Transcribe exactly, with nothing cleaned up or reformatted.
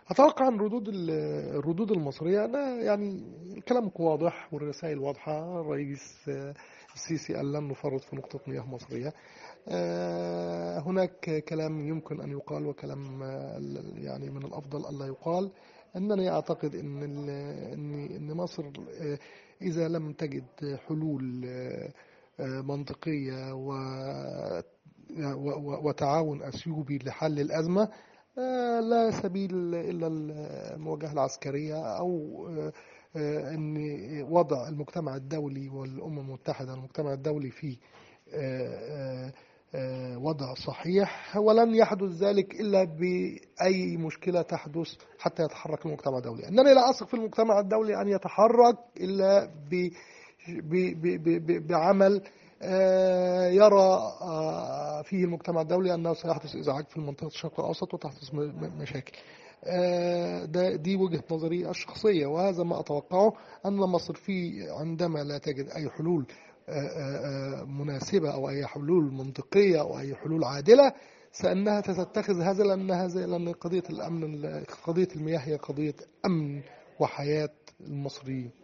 أتوقع أن ردود ال- الردود المصرية، أنا يعني الكلام واضح والرسائل واضحة. الرئيس آه، السيسي قال لن نفرط في نقطة مياه مصرية. آه، هناك كلام يمكن أن يقال وكلام آه، يعني من الأفضل ألا يقال. أنني أعتقد أن ال- أن أن مصر آه، إذا لم تجد حلول آه، آه، منطقية و و- و- وتعاون أثيوبي لحل الأزمة، آه، لا سبيل إلا المواجهة العسكرية، أو آه، آه، أن وضع المجتمع الدولي والأمم المتحدة، المجتمع الدولي في آه، آه، آه، وضع صحيح. ولن يحدث ذلك إلا بأي مشكلة تحدث حتى يتحرك المجتمع الدولي. أنني لا أثق في المجتمع الدولي أن يتحرك إلا ب ب- ب- ب- بعمل آه، يرى آه، فيه المجتمع الدولي أنه سيحدث إزعاج في منطقة الشرق الأوسط وتحدث م- م- مشاكل. آه، ده دي وجهة نظري الشخصية، وهذا ما أتوقعه. أن مصر في عندما لا تجد أي حلول آه، آه، آه، مناسبة أو أي حلول منطقية أو أي حلول عادلة، سأنها تتخذ هذا، لأن هذا لأن قضية الأمن، قضية المياه هي قضية أمن وحياة المصريين.